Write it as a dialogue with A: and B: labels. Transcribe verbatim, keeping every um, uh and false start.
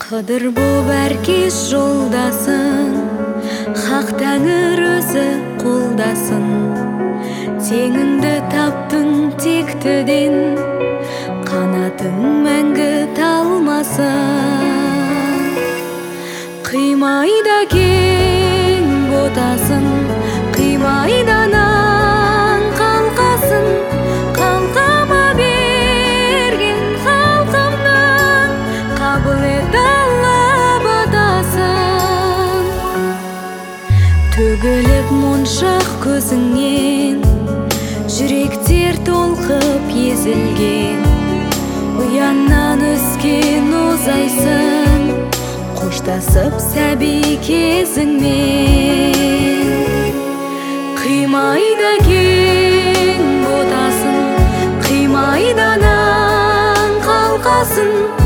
A: Қыдыр боп әркез жолдасын, хақ тәңір өзі қолдасын. Теңіңді таптың тектіден, қанатың мәңгі талмасын. Қимайда кең ботасын, қимайданан қалқасын. Қалқама берген халқымның, қабыл ет Алла батасын. Төгіліп моншақ көзіңнен, жүректер толқып езілген. Ұяннан өскен озайсың, қоштасып сәби кезіңмен. Қимайда кең ботасын, қимайданан қалқасын.